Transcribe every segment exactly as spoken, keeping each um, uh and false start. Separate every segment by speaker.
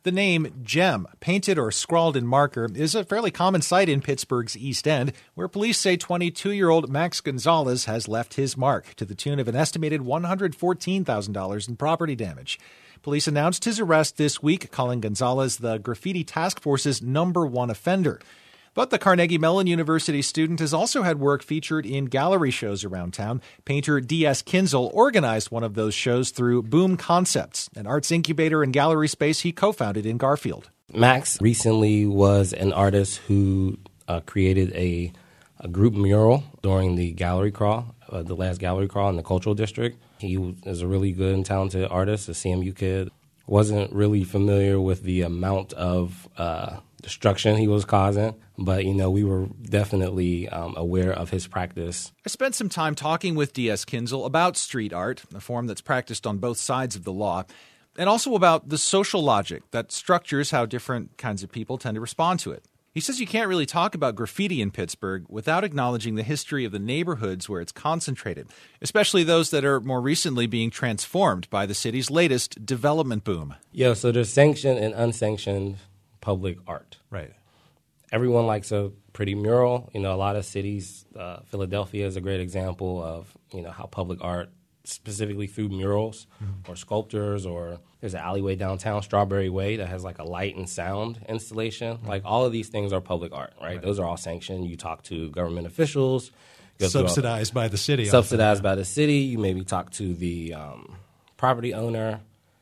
Speaker 1: The name Gem, painted or scrawled in marker, is a fairly common sight in Pittsburgh's East End, where police say twenty-two-year-old Max Gonzalez has left his mark to the tune of an estimated one hundred fourteen thousand dollars in property damage. Police announced his arrest this week, calling Gonzalez the Graffiti Task Force's number one offender. But the Carnegie Mellon University student has also had work featured in gallery shows around town. Painter D S Kinzel organized one of those shows through Boom Concepts, an arts incubator and gallery space he co-founded in Garfield.
Speaker 2: Max recently was an artist who uh, created a, a group mural during the gallery crawl, uh, the last gallery crawl in the Cultural District. He is a really good and talented artist, a C M U kid. Wasn't really familiar with the amount of uh, destruction he was causing, but, you know, we were definitely um, aware of his practice.
Speaker 1: I spent some time talking with D S Kinzel about street art, a form that's practiced on both sides of the law, and also about the social logic that structures how different kinds of people tend to respond to it. He says you can't really talk about graffiti in Pittsburgh without acknowledging the history of the neighborhoods where it's concentrated, especially those that are more recently being transformed by the city's latest development boom.
Speaker 2: Yeah, so there's sanctioned and unsanctioned public art.
Speaker 1: Right.
Speaker 2: Everyone likes a pretty mural. You know, a lot of cities, uh, Philadelphia is a great example of, you know, how public art, specifically through murals mm-hmm. or sculptures, or there's an alleyway downtown, Strawberry Way, that has like a light and sound installation. Mm-hmm. Like all of these things are public art, right? right? Those are all sanctioned. You talk to government officials.
Speaker 1: Subsidized by the city.
Speaker 2: Subsidized by the city. You maybe talk to the um, property owner.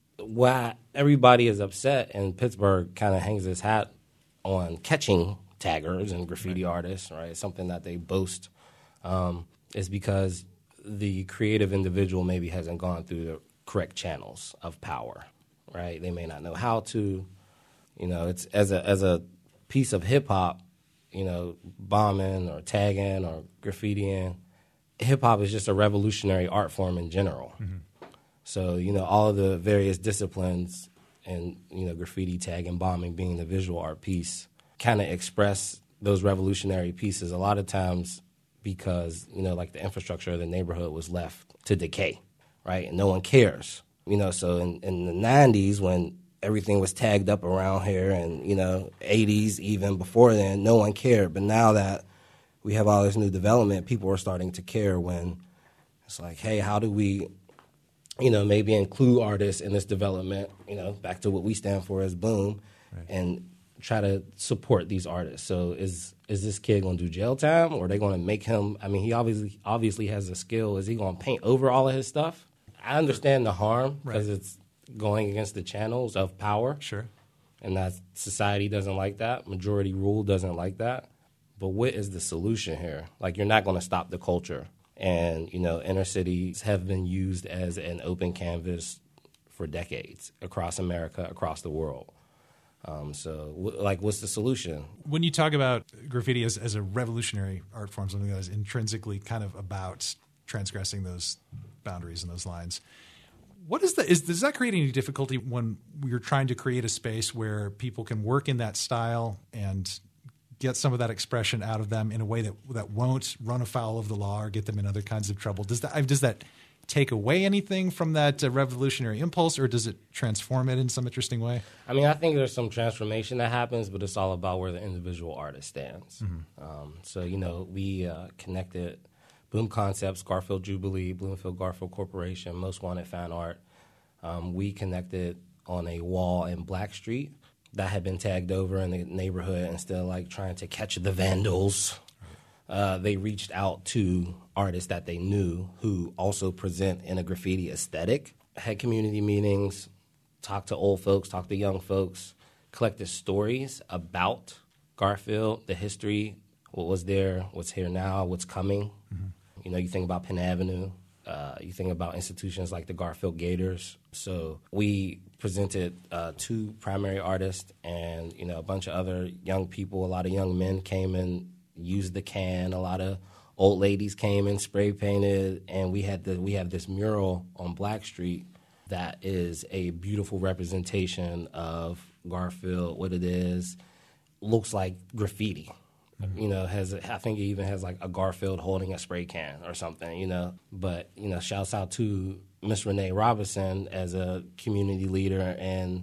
Speaker 2: What everybody is upset, and Pittsburgh kind of hangs its hat on catching taggers and graffiti right. artists, right? Something that they boast um, is because the creative individual maybe hasn't gone through the correct channels of power, right? They may not know how to, you know, it's as a as a piece of hip hop, you know, bombing or tagging or graffitiing. Hip hop is just a revolutionary art form in general. Mm-hmm. So, you know, all of the various disciplines and, you know, graffiti, tagging, bombing being the visual art piece kind of express those revolutionary pieces a lot of times because, you know, like the infrastructure of the neighborhood was left to decay, right? And no one cares. You know, so in, in the nineties when everything was tagged up around here and, you know, eighties even before then, no one cared. But now that we have all this new development, people are starting to care when it's like, hey, how do we, you know, maybe include artists in this development, you know, back to what we stand for as Boom, right. and try to support these artists. So is is this kid going to do jail time, or are they going to make him, I mean, he obviously obviously has a skill. Is he going to paint over all of his stuff? I understand the harm because right. it's going against the channels of power.
Speaker 1: Sure.
Speaker 2: And that society doesn't like that. Majority rule doesn't like that. But what is the solution here? Like, you're not going to stop the culture. And, you know, inner cities have been used as an open canvas for decades across America, across the world. Um, so, w- like, what's the solution?
Speaker 1: When you talk about graffiti as, as a revolutionary art form, something that is intrinsically kind of about transgressing those boundaries and those lines, what is the is does that create any difficulty when you're trying to create a space where people can work in that style and get some of that expression out of them in a way that that won't run afoul of the law or get them in other kinds of trouble? Does that does that take away anything from that uh, revolutionary impulse, or does it transform it in some interesting way?
Speaker 2: I mean, I think there's some transformation that happens, but it's all about where the individual artist stands. Mm-hmm. Um, so, you know, we uh, connected Boom Concepts, Garfield Jubilee, Bloomfield Garfield Corporation, Most Wanted Fine Art. Um, we connected on a wall in Black Street that had been tagged over in the neighborhood. Instead of like trying to catch the vandals, uh, they reached out to artists that they knew who also present in a graffiti aesthetic, had community meetings, talked to old folks, talked to young folks, collected stories about Garfield, the history, what was there, what's here now, what's coming. Mm-hmm. You know, you think about Penn Avenue. Uh, you think about institutions like the Garfield Gators. So we presented uh, two primary artists and, you know, a bunch of other young people. A lot of young men came and used the can. A lot of old ladies came and spray painted. And we had the, we have this mural on Black Street that is a beautiful representation of Garfield, what it is. Looks like graffiti. You know, has I think it even has like a Garfield holding a spray can or something, you know. But, you know, shouts out to Miss Renee Robinson as a community leader and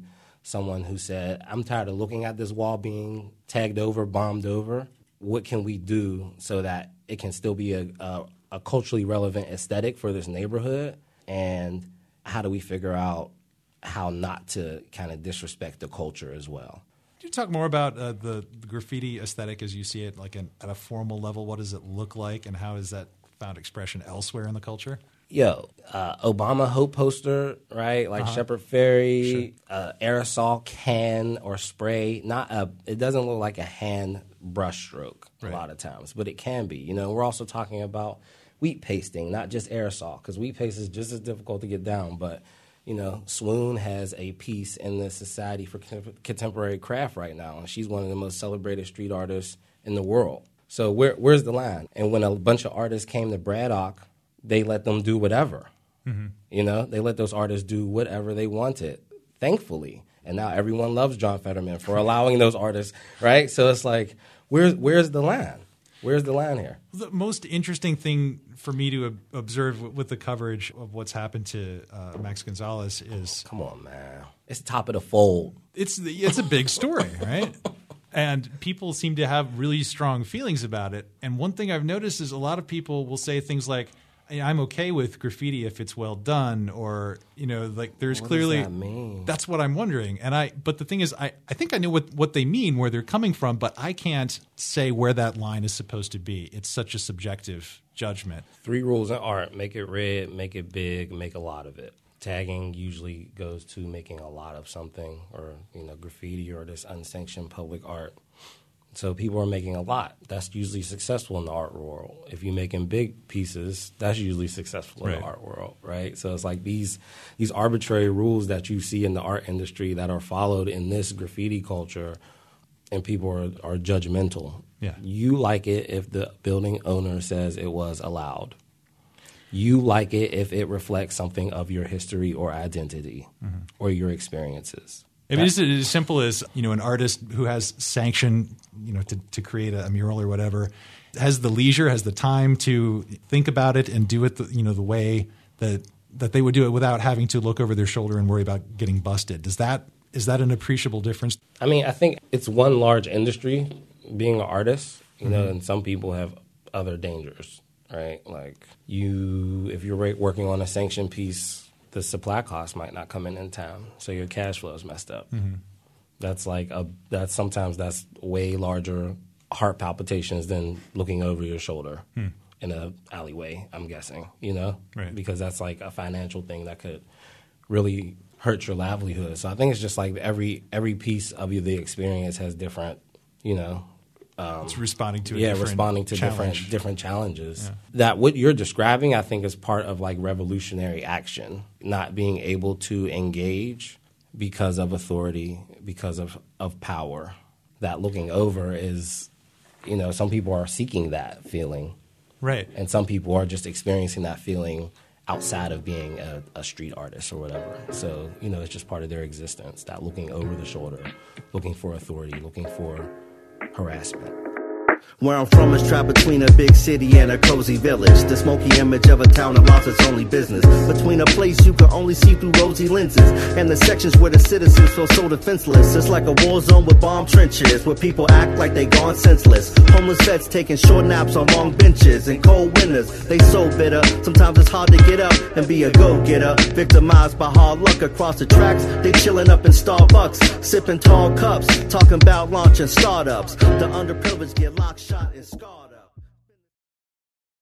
Speaker 2: someone who said, I'm tired of looking at this wall being tagged over, bombed over. What can we do so that it can still be a, a, a culturally relevant aesthetic for this neighborhood? And how do we figure out how not to kind of disrespect the culture as well?
Speaker 1: Could you talk more about uh, the, the graffiti aesthetic as you see it, like an, at a formal level? What does it look like, and how has that found expression elsewhere in the culture?
Speaker 2: Yo, uh, Obama Hope poster, right? Like uh-huh. Shepard Fairey, sure. uh, aerosol can or spray. Not a. It doesn't look like a hand brush stroke right. a lot of times, but it can be. You know, we're also talking about wheat pasting, not just aerosol, because wheat paste is just as difficult to get down. But you know, Swoon has a piece in the Society for Contemporary Craft right now, and she's one of the most celebrated street artists in the world. So where where's the line? And when a bunch of artists came to Braddock, they let them do whatever. Mm-hmm. You know, they let those artists do whatever they wanted, thankfully. And now everyone loves John Fetterman for allowing those artists, right? So it's like, where's where's the line? Where's the line here?
Speaker 1: The most interesting thing for me to observe with the coverage of what's happened to uh, Max Gonzalez is...
Speaker 2: Come on, man. It's top of the fold.
Speaker 1: It's it's a big story, right? And people seem to have really strong feelings about it. And one thing I've noticed is a lot of people will say things like, I'm okay with graffiti if it's well done, or, you know, like there's
Speaker 2: what
Speaker 1: clearly,
Speaker 2: does that mean?
Speaker 1: That's what I'm wondering. And I, but the thing is, I, I think I know what, what they mean, where they're coming from, but I can't say where that line is supposed to be. It's such a subjective judgment.
Speaker 2: Three rules in art: make it red, make it big, make a lot of it. Tagging usually goes to making a lot of something, or, you know, graffiti or this unsanctioned public art. So people are making a lot. That's usually successful in the art world. If you're making big pieces, that's usually successful in right. the art world, right? So it's like these these arbitrary rules that you see in the art industry that are followed in this graffiti culture, and people are, are judgmental.
Speaker 1: Yeah.
Speaker 2: You like it if the building owner says it was allowed. You like it if it reflects something of your history or identity mm-hmm. or your experiences.
Speaker 1: I mean, it's as simple as, you know, an artist who has sanction, you know, to, to create a, a mural or whatever, has the leisure, has the time to think about it and do it, the, you know, the way that that they would do it without having to look over their shoulder and worry about getting busted. Does that is that an appreciable difference?
Speaker 2: I mean, I think it's one large industry, being an artist, you mm-hmm. know, and some people have other dangers, right? Like you, if you're working on a sanctioned piece, the supply cost might not come in in time, so your cash flow is messed up. Mm-hmm. That's like a that's sometimes that's way larger heart palpitations than looking over your shoulder hmm. in a alleyway. I'm guessing, you know,
Speaker 1: right.
Speaker 2: because that's like a financial thing that could really hurt your livelihood. So I think it's just like every every piece of the experience has different, you know.
Speaker 1: Um, it's responding to a
Speaker 2: yeah,
Speaker 1: different
Speaker 2: responding to
Speaker 1: challenge.
Speaker 2: different different challenges.
Speaker 1: Yeah.
Speaker 2: That what you're describing, I think, is part of like revolutionary action, not being able to engage because of authority, because of, of power. That looking over is, you know, some people are seeking that feeling,
Speaker 1: right?
Speaker 2: And some people are just experiencing that feeling outside of being a, a street artist or whatever. So, you know, it's just part of their existence. That looking over the shoulder, looking for authority, looking for harassment.
Speaker 3: Where I'm from is trapped between a big city and a cozy village. The smoky image of a town that lost its only business. Between a place you can only see through rosy lenses and the sections where the citizens feel so defenseless. It's like a war zone with bomb trenches where people act like they gone senseless. Homeless vets taking short naps on long benches. In cold winters, they so bitter. Sometimes it's hard to get up and be a go-getter. Victimized by hard luck across the tracks. They chilling up in Starbucks, sipping tall cups, talking about launching startups. The underprivileged get locked, shot, and scarred up.